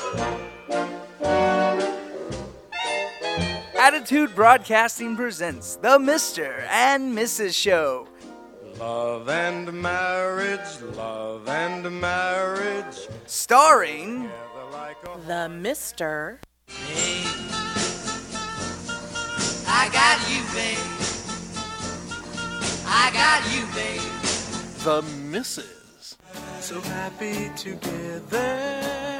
Attitude Broadcasting presents The Mr. and Mrs. Show. Love and marriage, Starring The Mr. Hey, I got you, babe. I got you, babe. The Mrs. so happy together.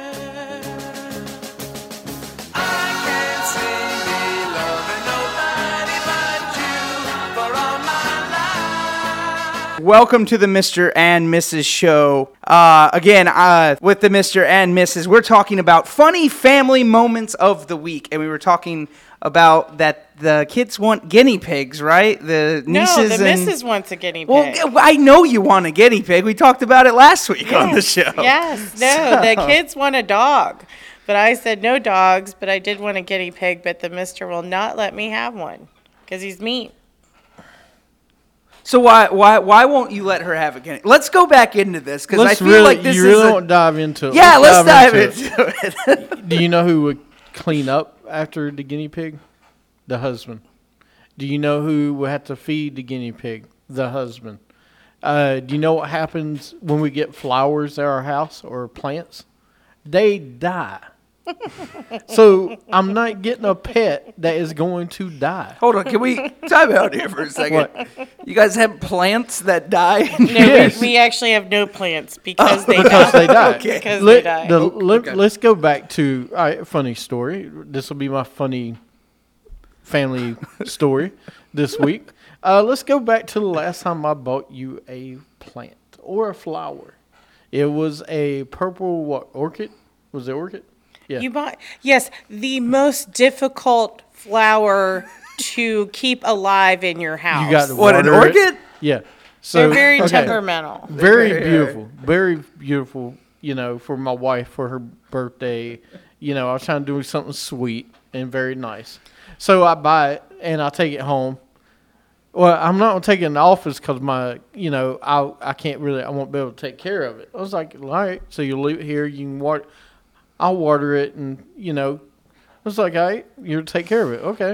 Welcome to the Mr. and Mrs. Show. Again, with the Mr. and Mrs., we're talking about funny family moments of the week. And we were talking about that the kids want guinea pigs, right? The nieces No, the Mrs. wants a guinea pig. Well, I know you want a guinea pig. We talked about it last week on the show. Yes, the kids want a dog. But I said no dogs, but I did want a guinea pig, but the Mr. will not let me have one because he's mean. So why won't you let her have a guinea? Let's go back into this because I feel really, like this you is really don't dive into it. Yeah, let's dive into it. Do you know who would clean up after the guinea pig? The husband. Do you know who would have to feed the guinea pig? The husband. Do you know what happens when we get flowers at our house or plants? They die. So I'm not getting a pet that is going to die. Hold on, can we time out here for a second? What? You guys have plants that die? No, Yes. we actually have no plants because they Because die. they die. Okay. Because they die. Let's go back to funny story. This will be my funny family story this week. Let's go back to the last time I bought you a plant or a flower. It was a purple orchid. Was it orchid? Yeah. You bought, yes, the most difficult flower to keep alive in your house. You got to What, an water it. orchid? Yeah. They're So very okay. temperamental. Very beautiful. Very beautiful, for my wife for her birthday. I was trying to do something sweet and very nice. So I buy it and I take it home. Well, I'm not going to take it in the office because I can't really, I won't be able to take care of it. I was like, all right, so you leave it here, you can water, I'll water it and, I was like, all right, you'll take care of it. Okay.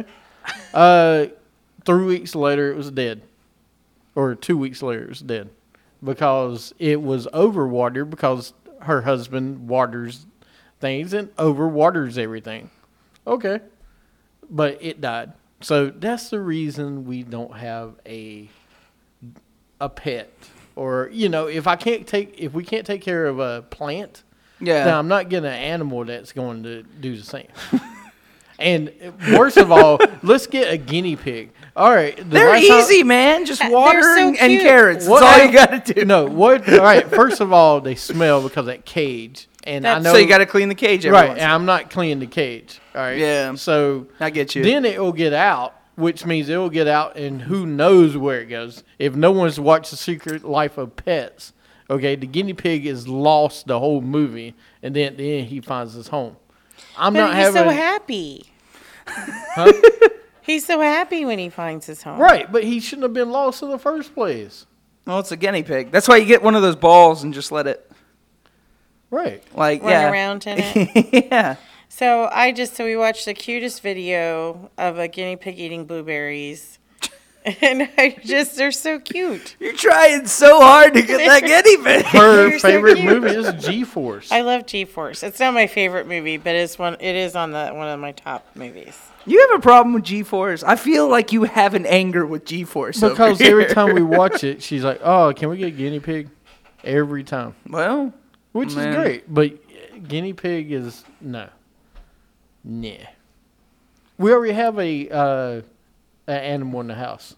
3 weeks later, it was dead. Or 2 weeks later, it was dead. Because it was overwatered because her husband waters things and overwaters everything. Okay. But it died. So that's the reason we don't have a pet. Or, if we can't take care of a plant, then I'm not getting an animal that's going to do the same. And worst of all, let's get a guinea pig. All right. They're easy, man. Just water so and cute. carrots. That's all you got to do. No, what? All right. First of all, they smell because of that cage. And I know. So you got to clean the cage every Right. once And in a I'm not cleaning the cage. All right. Yeah. So I get you. Then it will get out, which means it will get out and who knows where it goes. If no one's watched The Secret Life of Pets, okay, the guinea pig is lost the whole movie. And then at the end, he finds his home. But he's so happy. Huh? He's so happy when he finds his home. Right, but he shouldn't have been lost in the first place. Well, it's a guinea pig. That's why you get one of those balls and just let it, Right. run Around in it. yeah. So we watched the cutest video of a guinea pig eating blueberries. And they're so cute. You're trying so hard to get that guinea pig. Her You're so favorite cute. movie is G-Force. I love G-Force. It's not my favorite movie, but it is on one of my top movies. You have a problem with G-Force? I feel like you have an anger with G-Force. Because over here. every time we watch it, she's like, "Oh, can we get a guinea pig?" Every time, Well, which man. is great. But guinea pig is no. Nah. We already have an animal in the house.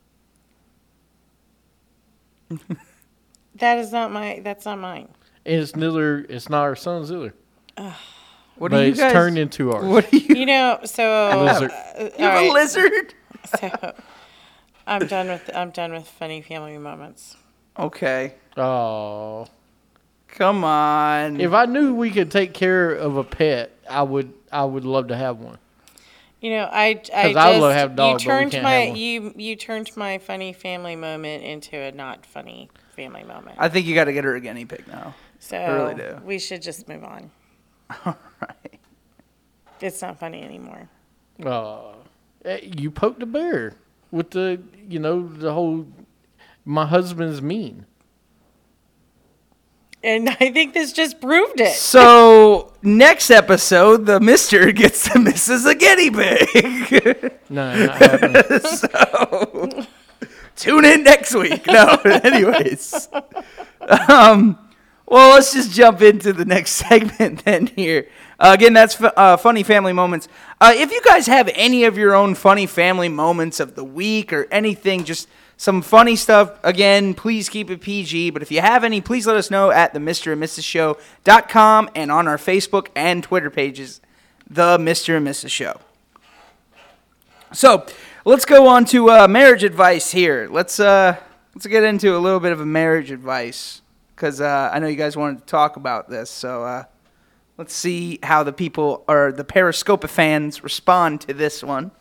That's not mine. And it's not our son's either. what But do you it's guys? turned into ours. What do you? You know, so Lizard. You have a lizard? So I'm done with funny family moments. Okay, Oh. come on. If I knew we could take care of a pet, I would love to have one. You know, I just I love to have dogs, you but we turned can't my have one. you turned my funny family moment into a not funny family moment. I think you got to get her a guinea pig now. So really do. we should just move on. Right. It's not funny anymore. You poked the bear with the whole. My husband's mean. And I think this just proved it. So next episode, the Mister gets the Mrs. a guinea pig. No, not happening. So tune in next week. No, anyways. Well, let's just jump into the next segment then here. Again, that's funny family moments. If you guys have any of your own funny family moments of the week or anything, just some funny stuff, again, please keep it PG. But if you have any, please let us know at the Mr. and Mrs. Show.com and on our Facebook and Twitter pages, The Mr. and Mrs. Show. So, let's go on to marriage advice here. Let's get into a little bit of a marriage advice because I know you guys wanted to talk about this. So, let's see how the people or the Periscope fans respond to this one.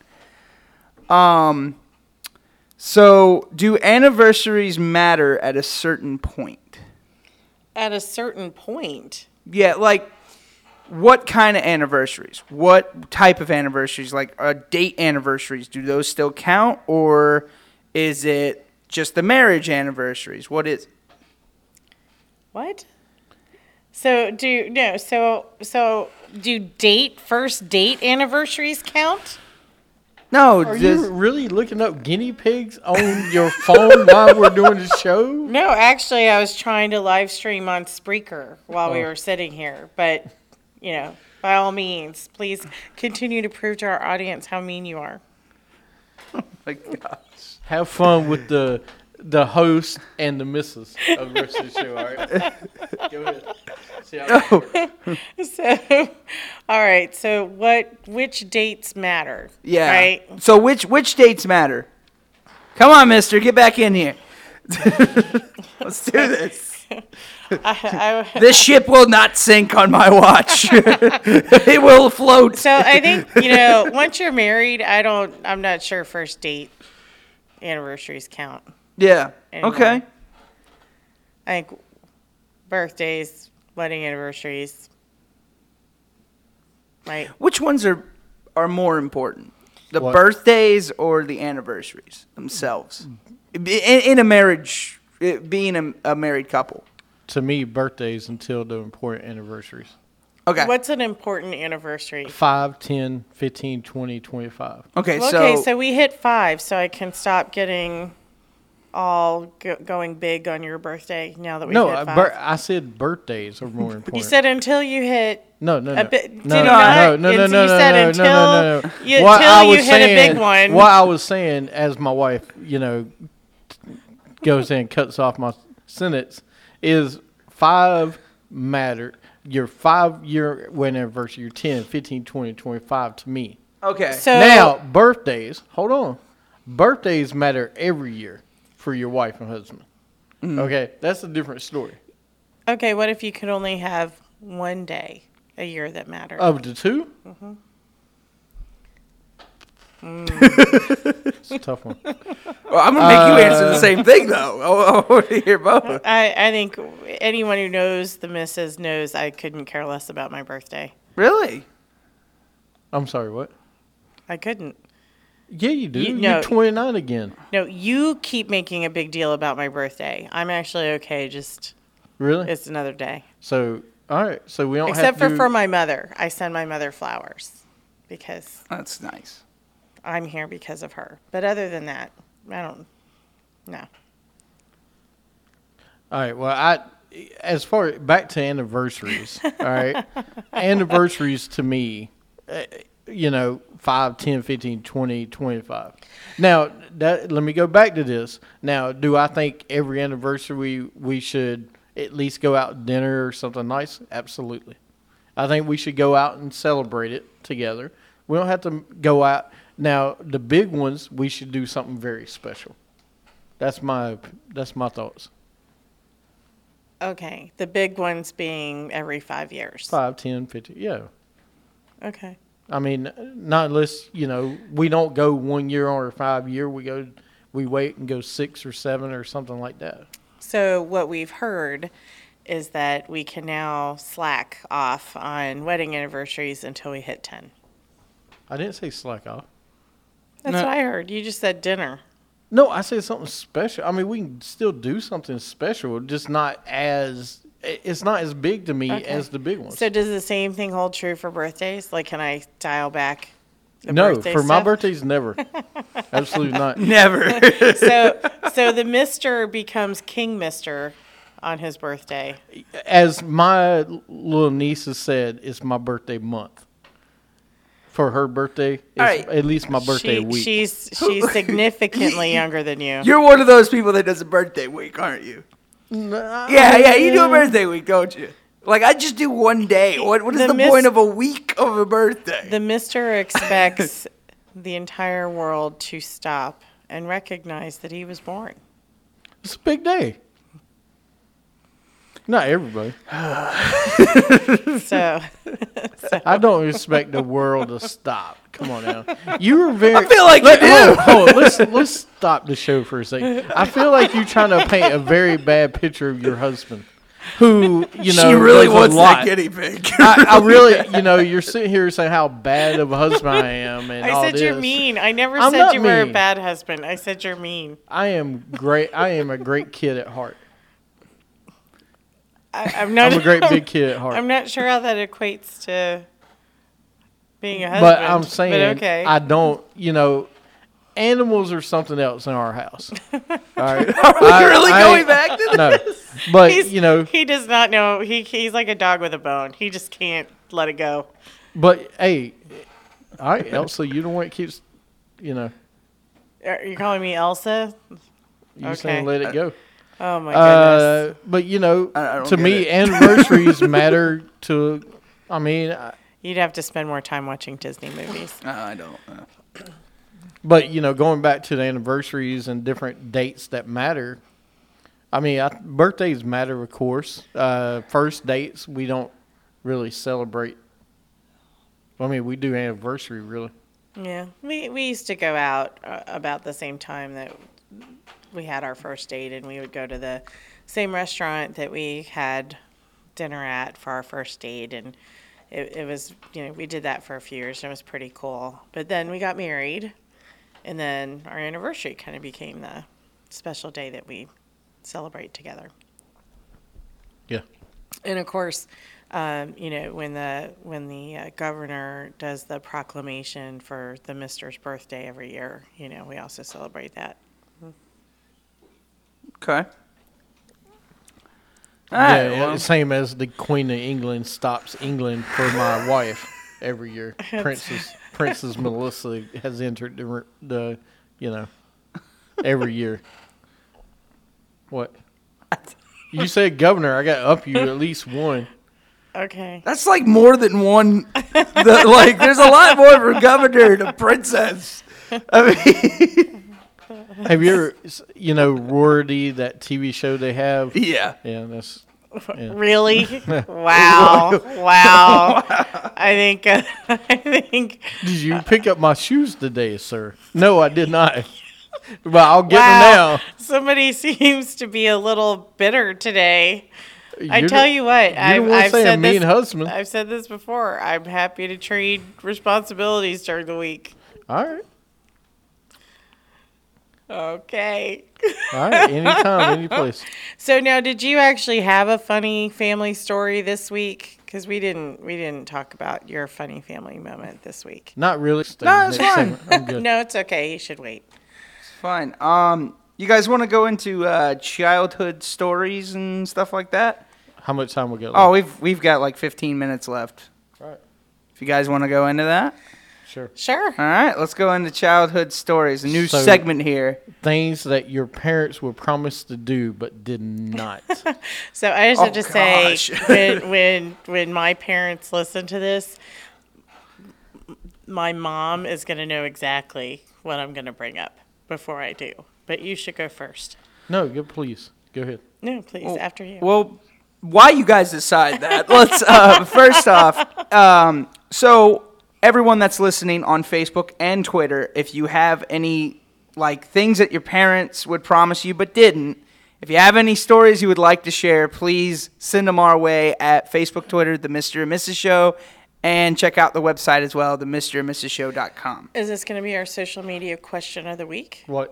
So, do anniversaries matter at a certain point? At a certain point. Yeah, like, what kind of anniversaries? What type of anniversaries? Like, date anniversaries, do those still count? Or is it just the marriage anniversaries? What is? What? So do first date anniversaries count? No, Are you really looking up guinea pigs on your phone while we're doing the show? No, actually, I was trying to live stream on Spreaker while we were sitting here. But, by all means, please continue to prove to our audience how mean you are. Oh my gosh. Have fun with the host and the missus of the rest of the show, all right? Go ahead. See how So, all right. So, which dates matter? Yeah. Right. So which dates matter? Come on, Mister, get back in here. Let's do this. This ship will not sink on my watch. It will float. So I think once you're married, I'm not sure first date anniversaries count. Yeah. Anymore. Okay. I think birthdays, wedding anniversaries. Right. Which ones are more important? The What? birthdays or the anniversaries themselves? In a marriage, being a married couple. To me, birthdays until the important anniversaries. Okay. What's an important anniversary? 5, 10, 15, 20, 25. Okay, So we hit 5, so I can stop getting all going big on your birthday now that we hit 5. I said birthdays are more important. You said until you hit no. a bit. No, did you no, not? no. You said no. until What you hit a big one. What I was saying, as my wife, goes in and cuts off my sentence, is 5 matter. Your 5-year wedding anniversary, your 10, 15, 20, 25 to me. Okay. So Now, birthdays, hold on. Birthdays matter every year for your wife and husband. Okay, that's a different story. okay, what if you could only have one day a year that mattered? Of the two? It's a tough one. Well, I'm going to make you answer the same thing, though. I want to hear both. I think anyone who knows the missus knows I couldn't care less about my birthday. Really? I'm sorry, what? I couldn't. Yeah, you do. No. You're 29 again. No, you keep making a big deal about my birthday. I'm actually okay. Just Really? it's another day. So, all right. So we don't Except have to for my mother. I send my mother flowers because That's nice. I'm here because of her. But other than that, I don't. No. All right. Well, as far back to anniversaries, all right. Anniversaries to me, 5, 10, 15, 20, 25. Now, let me go back to this. Now, do I think every anniversary we should at least go out to dinner or something nice? Absolutely. I think we should go out and celebrate it together. We don't have to go out. Now, the big ones, we should do something very special. That's my thoughts. Okay. The big ones being every 5 years. 5, 10, 15, yeah. Okay. I mean, not unless, we don't go 1 year or 5 year. We wait and go 6 or 7 or something like that. So what we've heard is that we can now slack off on wedding anniversaries until we hit 10. I didn't say slack off. That's No. what I heard. You just said dinner. No, I said something special. I mean, we can still do something special, just not as it's not as big to me Okay. as the big ones. So does the same thing hold true for birthdays? Like, can I dial back the No, birthday for my stuff? birthdays, never. Absolutely not. Never. So the Mister becomes King Mister on his birthday. As my little niece has said, it's my birthday month. For her birthday, it's right. at least my birthday week. She's significantly younger than you. You're one of those people that does a birthday week, aren't you? Yeah, you do a birthday week, don't you? Like, I just do one day. What is the point of a week of a birthday? The Mister expects the entire world to stop and recognize that he was born. It's a big day. Not everybody. So I don't expect the world to stop. Come on now. You were very. I feel like you do. Hold on. Let's stop the show for a second. I feel like you're trying to paint a very bad picture of your husband, who you know she really does a wants lot. that guinea pig. I really, you're sitting here saying how bad of a husband I am, and all I said this. you're mean. I never I'm said not you were a mean. bad husband. I said you're mean. I am great. I am a great kid at heart. I'm not. I'm a great big kid at heart. I'm not sure how that equates to being a husband. But I'm saying, but okay. I don't, animals are something else in our house. All right. Are we really going back to No. this? But, he does not know. He's like a dog with a bone. He just can't let it go. but hey, all right, Elsa, you the one that keeps, Are you calling me Elsa? you saying let it go. Oh my goodness. But, I don't to get me, it. anniversaries matter to, You'd have to spend more time watching Disney movies. I don't. but, going back to the anniversaries and different dates that matter, birthdays matter, of course. First dates, we don't really celebrate. We do anniversary, really. Yeah, we used to go out about the same time that we had our first date, and we would go to the same restaurant that we had dinner at for our first date, and it was, we did that for a few years, and it was pretty cool. But then we got married, and then our anniversary kind of became the special day that we celebrate together. Yeah. And of course, when the governor does the proclamation for the Mister's birthday every year, we also celebrate that. Okay. All right. Yeah, well, same as the Queen of England stops England for my wife every year. Princess Melissa has entered the every year. What? You said governor. I got to up you at least one. Okay. that's like more than one. There's a lot more from governor to princess. Have you ever, Rorty, that TV show they have? Yeah. Yeah, that's. Yeah. Really? Wow. Wow. I think. Did you pick up my shoes today, sir? No, I did not. But I'll get them Wow. now. Somebody seems to be a little bitter today. I You're tell the- you what, You're the one I've saying said mean this. husband. I've said this before. I'm happy to trade responsibilities during the week. All right. Okay. All right. Anytime, any place. So now, did you actually have a funny family story this week? Because we didn't talk about your funny family moment this week. Not really. No, it's Next fine. segment. I'm good. No, it's okay. You should wait. Fine. You guys want to go into childhood stories and stuff like that? How much time we got? Oh, left? we've got like 15 minutes left. All right. If you guys want to go into that. Sure. Sure. All right, let's go into childhood stories. A new So- segment here. Things that your parents were promised to do but did not. So I just have to say, gosh. when my parents listen to this, my mom is going to know exactly what I'm going to bring up before I do. But you should go first. No, please. Go ahead. No, please, after you. Well, why you guys decide that? Let's first off. So everyone that's listening on Facebook and Twitter, if you have any like things that your parents would promise you but didn't, If you have any stories you would like to share, please send them our way at Facebook, Twitter, The Mr. and Mrs. Show, and check out the website as well, themrandmrsshow.com. Is this going to be our social media question of the week? What?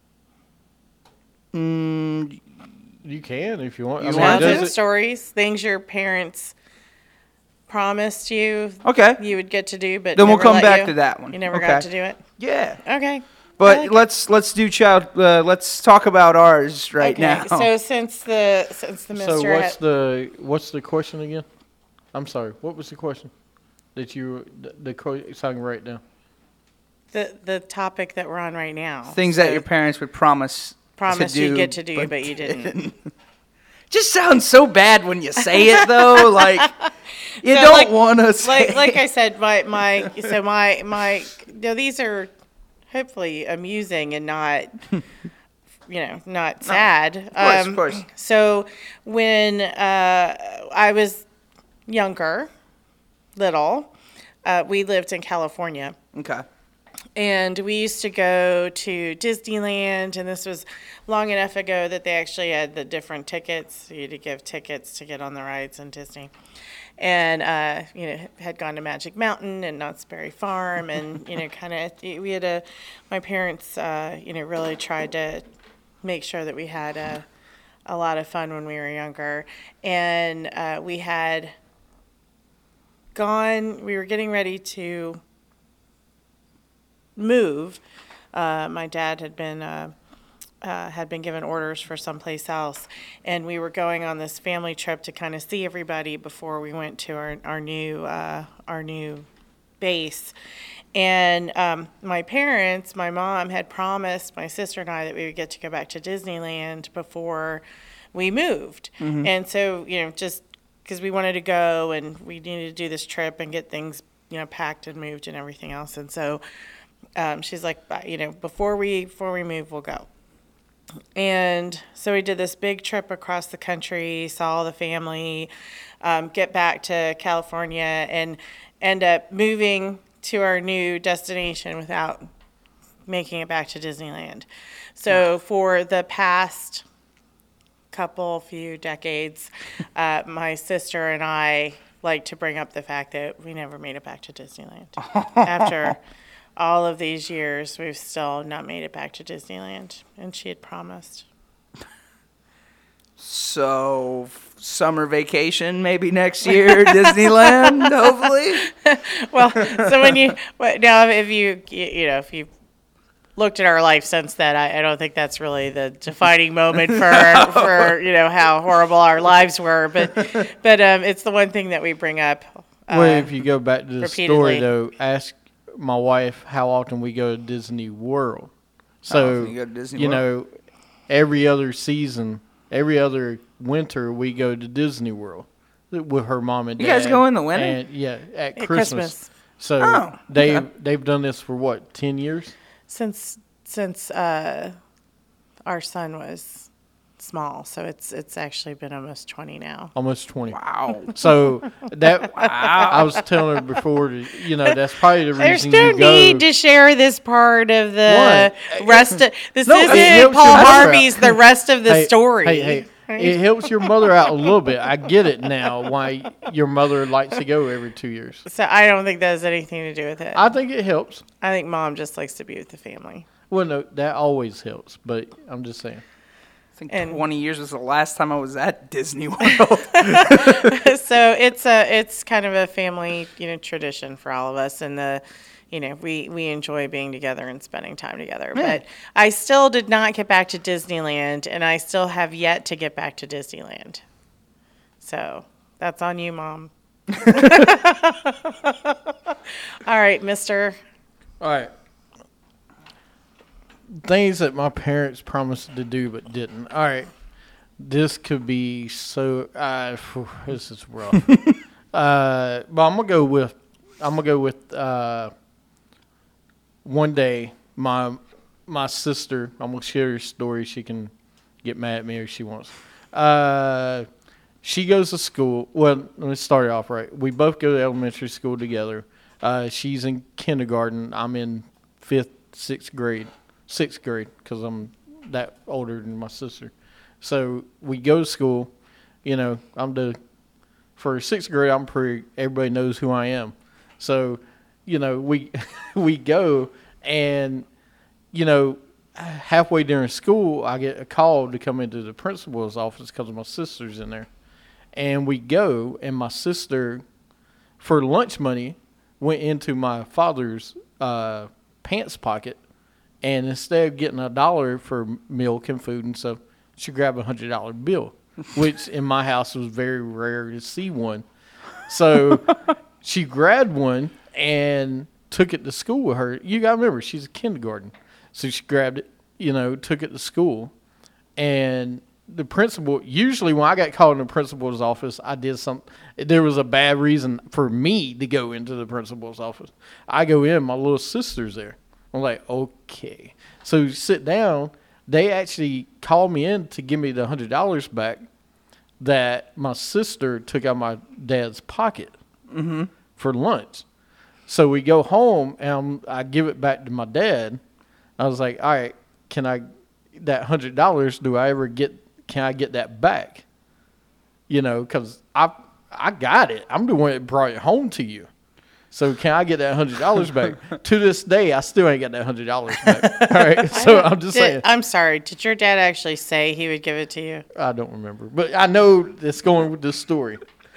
You can if you want. You I mean, want does to? it- Stories, things your parents promised you Okay. you would get to do, but Then we'll never come let back you. to that one. You never Okay. got to do it? Yeah. Okay. But I like it. let's do let's talk about ours right Okay, now. so since the Mr. So what's the question again? I'm sorry. What was the question that you talking right now? the topic that we're on right now. Things So that your parents would promise promised to you'd do, get to do, but you didn't. Just sounds so bad when you say it though. Like you So, don't like- want to say. like I said, my these are hopefully amusing and not not sad. Of course. So when I was younger, little, we lived in California. Okay. And we used to go to Disneyland, and this was long enough ago that they actually had the different tickets. You had to give tickets to get on the rides in Disney. And, had gone to Magic Mountain and Knott's Berry Farm, and, my parents, really tried to make sure that we had a lot of fun when we were younger. And we were getting ready to move. My dad had been given orders for someplace else, and we were going on this family trip to kind of see everybody before we went to our new base. And my mom had promised my sister and I that we would get to go back to Disneyland before we moved. And so, just because we wanted to go and we needed to do this trip and get things, packed and moved and everything else. And so she's like, before we move, we'll go. And so we did this big trip across the country, saw the family, get back to California, and end up moving to our new destination without making it back to Disneyland. So for the past few decades, my sister and I like to bring up the fact that we never made it back to Disneyland. After all of these years, we've still not made it back to Disneyland, and she had promised. So summer vacation maybe next year, Disneyland, hopefully. Well, so if you looked at our life since then, I don't think that's really the defining moment for how horrible our lives were. But it's the one thing that we bring up. Well, if you go back to the repeatedly. story though, ask my wife how often we go to Disney World. How So often you go to Disney World? every other season, every other winter, we go to Disney World with her mom and dad. You guys go in the winter? And, yeah, at At Christmas. Christmas. So Oh, okay. they've done this for what, 10 years? Since our son was small, so it's actually been almost 20 now. Almost 20. Wow. So I was telling her before, that's probably the There's reason no you go. need to share this part of the What? rest of this. No, it isn't helps Paul your mother out. Harvey's the rest of the story. Hey, it helps your mother out a little bit. I get it now why your mother likes to go every 2 years. So I don't think that has anything to do with it. I think it helps. I think mom just likes to be with the family. Well, no, that always helps, but I'm just saying. I think And- 20 years was the last time I was at Disney World. So it's kind of a family tradition for all of us, and we enjoy being together and spending time together. But I still did not get back to Disneyland, and I still have yet to get back to Disneyland. So that's on you, Mom. All right, Mister. All right. Things that my parents promised to do but didn't. All right. This could be so. This is rough. But I'm gonna go with. One day, my sister. I'm gonna share her story. She can get mad at me if she wants. She goes to school. Well, let me start it off right. We both go to elementary school together. She's in kindergarten. I'm in sixth grade, because I'm that older than my sister. So we go to school. You know, for 6th grade, everybody knows who I am. So, you know, we go and, you know, halfway during school, I get a call to come into the principal's office because my sister's in there. And we go, and my sister, for lunch money, went into my father's pants pocket, and instead of getting $1 for milk and food and stuff, she grabbed a $100 bill, which in my house was very rare to see one. So she grabbed one and took it to school with her. You got to remember, she's a kindergarten. So she grabbed it, you know, took it to school. And the principal, usually when I got called in the principal's office, there was a bad reason for me to go into the principal's office. I go in, my little sister's there. I'm like, okay. So sit down. They actually called me in to give me the $100 back that my sister took out of my dad's pocket for lunch. So we go home, and I give it back to my dad. I was like, all right, that $100, can I get that back? You know, because I got it. I'm the one that brought it home to you. So can I get that $100 back? To this day, I still ain't got that $100 back. All right, so I'm just saying. I'm sorry. Did your dad actually say he would give it to you? I don't remember, but I know it's going with this story.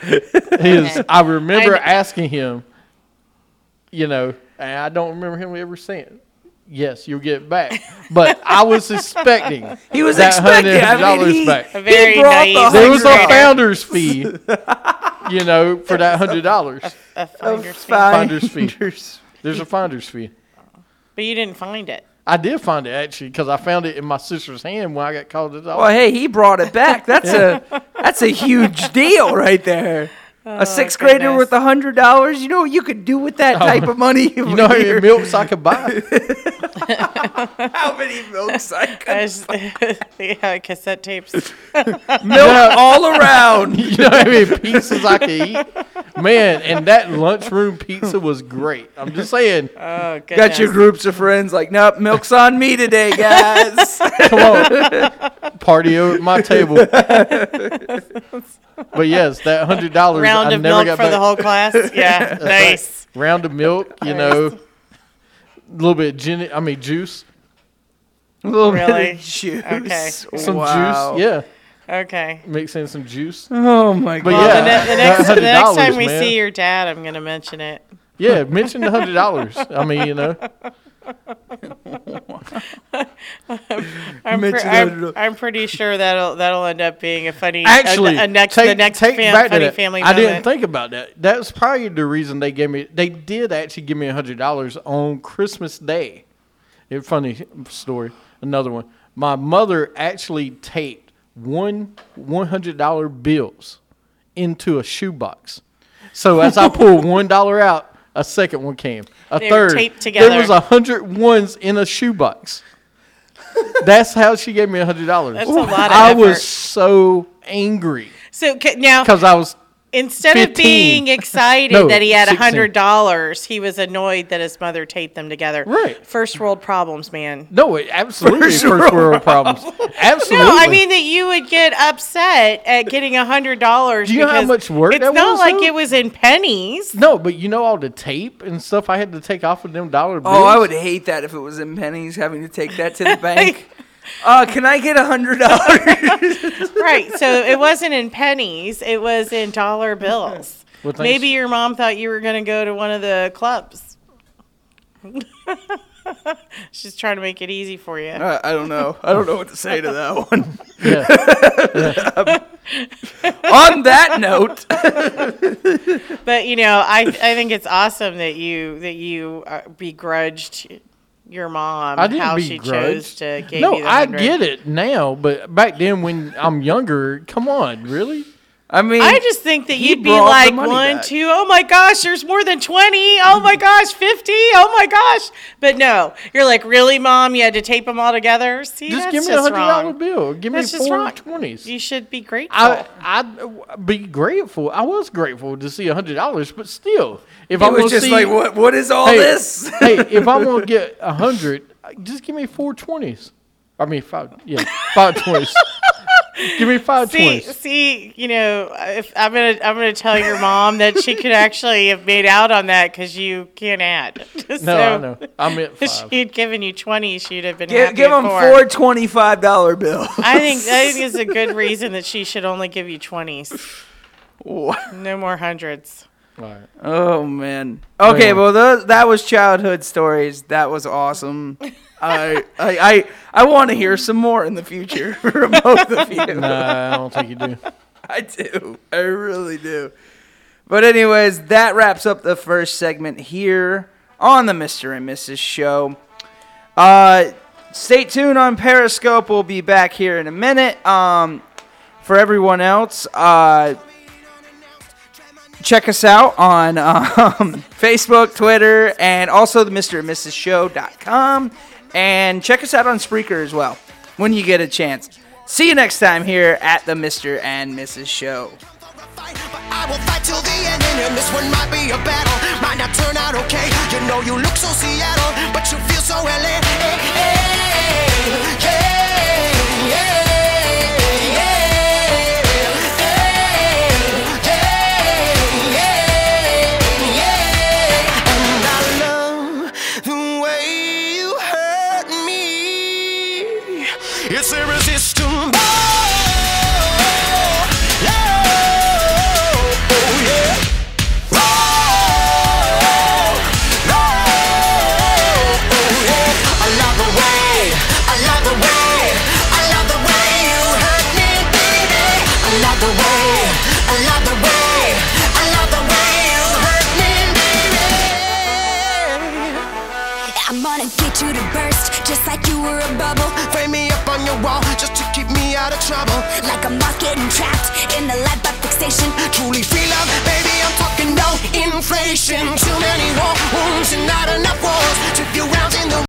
I remember asking him, you know, and I don't remember him ever saying, yes, you'll get it back. But I was expecting He was that expecting $100 back. A very He brought naive the There was a grader. founder's fee, you know, for that $100. A finder's fee. Finder's fee. There's a finder's fee. But you didn't find it. I did find it, actually, because I found it in my sister's hand when I got called to the Well, office. hey, he brought it back. That's a huge deal right there. A 6th grader goodness. with $100. You know what you could do with that type of money? You know how many milks I could buy? how many milks I could Yeah, cassette tapes. milk all around. You know how many pizzas I could eat? Man, and that lunchroom pizza was great. I'm just saying, Oh, goodness. Got your groups of friends like, nope, milk's on me today, guys. come on, party over at my table. But yes, that $100 Round I of never milk got for back. the whole class. Yeah, nice. Round of milk, you know, a little bit of juice. A little Really? bit of juice. Okay. Some Wow. juice, yeah. Okay. Mix in some juice. Oh my But god. Well, yeah, the next $100, time we man. see your dad, I'm going to mention it. Yeah, mention the $100. I mean, you know, I'm pretty sure that'll end up being a funny. actually, the next take back to funny that. family I moment. didn't think about that. That's probably the reason they gave me. They did actually give me $100 on Christmas Day. A funny story. Another one. My mother actually taped $100 bills into a shoebox. So as I pulled $1 out, a second one came. They were Third. taped together. There was 100 ones in a shoebox. That's how she gave me $100. That's a lot of I effort. was so angry So now, because I was instead of 15. being excited No, that he had 16. $100, he was annoyed that his mother taped them together. Right. First world problems, man. no, it absolutely first world problems. Absolutely. No, I mean that you would get upset at getting $100. Do you know how because much work it's that not was, like though? it was in pennies. no, but you know all the tape and stuff I had to take off of them dollar bills. Oh, I would hate that if it was in pennies, having to take that to the bank. Can I get $100? Right. So it wasn't in pennies, it was in dollar bills. Well, thanks. Maybe your mom thought you were going to go to one of the clubs. She's trying to make it easy for you. I don't know. I don't know what to say to that one. On that note, But you know, I think it's awesome that you begrudged your mom I didn't how begrudge. she chose to give No, you the I 100. get it now, but back then when I'm younger, come on, really? I mean, I just think that he you'd be brought the like money 1, back. 2, oh my gosh, there's more than 20. Oh my gosh, 50. Oh my gosh. But no, you're like, really, Mom? You had to tape them all together? See, Just that's give me just $100 wrong. bill. Give me That's just four wrong. 20s. You should be grateful. I'd be grateful. I was grateful to see $100, but still, if it I'm was gonna just see, like, what is all hey, this? hey, if I'm gonna get 100, just give me 4 20s. I mean 5 20s. Give me 5 See, 20s. see, if I'm gonna tell your mom that she could actually have made out on that because you can't add. No, I know. I meant If 5. she'd given you 20, she'd have been Give happy. them with 4 $25 bills. I think it's a good reason that she should only give you 20s. No more hundreds. All right. Oh man. Okay, Anyway. well that was childhood stories. That was awesome. I want to hear some more in the future from both of you. Nah, I don't think you do. I do. I really do. But anyways, that wraps up the first segment here on the Mr. and Mrs. Show. Stay tuned on Periscope. We'll be back here in a minute. For everyone else, check us out on Facebook, Twitter, and also the Mr. and Mrs. Show.com. And check us out on Spreaker as well when you get a chance. See you next time here at the Mr. and Mrs. Show. But I will fight till the end, and this one might be a battle. Might not turn out okay. You know you look so Seattle, but you feel so LA. And I love the way you hurt me. It's irresistible. I'm gonna get you to burst, just like you were a bubble. Frame me up on your wall, just to keep me out of trouble. Like a moth getting trapped in the light but fixation. Truly free love, baby, I'm talking no inflation.